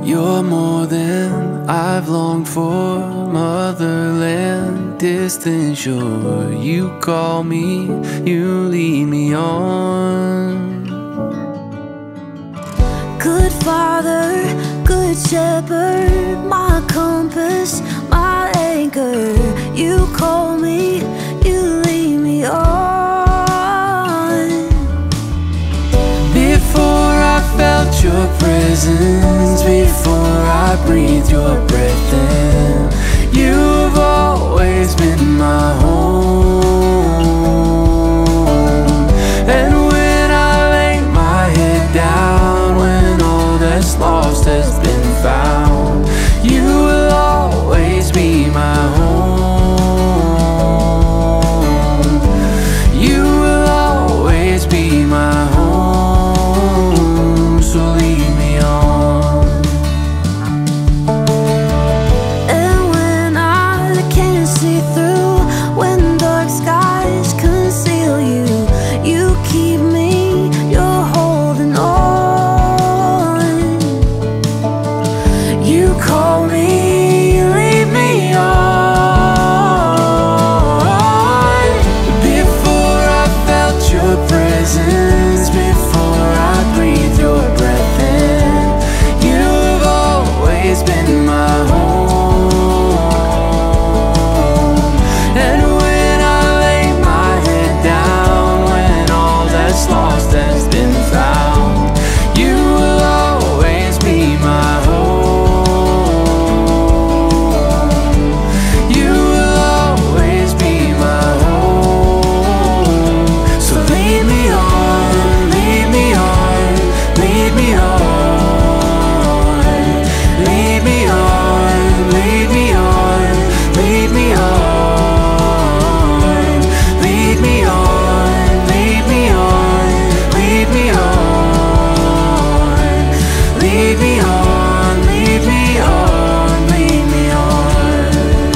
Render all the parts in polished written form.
You're more than I've longed for. Motherland, distant shore. You call me, you lead me on. Good Father, Good Shepherd, my compass, my anchor. You call me, you lead me on. Before I felt your presence, before I breathed your breath in, you've always been my home. And when I lay my head down, when all that's lost has been found, you will always be my home. You will always be my home. So lead me on. And when I can't see through, when dark skies conceal you, you keep me, you're holding on. You call me, lead me on. Before I felt your presence, before I breathed your breath in, you've always been my home. And when I lay my head down, when all that's lost has been found, you will always be my home. You will always be my home. So lead me on, lead me on, lead me on. Lead me on, lead me on, lead me on. Lead me on, lead me on, lead me on. Lead me on, lead me on, lead me on.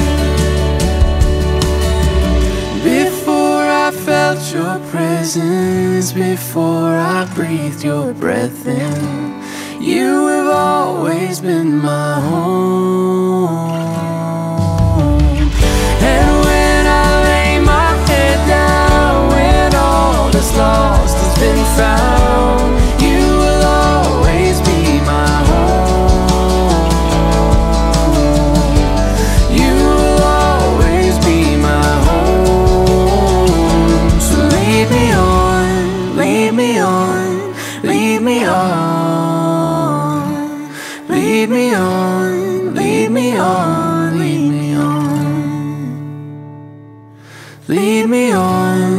Before I felt your presence, before I breathed your breath in, you have always been my home. And when I lay my head down, when all that's lost has been found, you will always be my home. You will always be my home. So lead me on, lead me on, lead me on. Lead me on, lead me on, lead me on. Lead me on.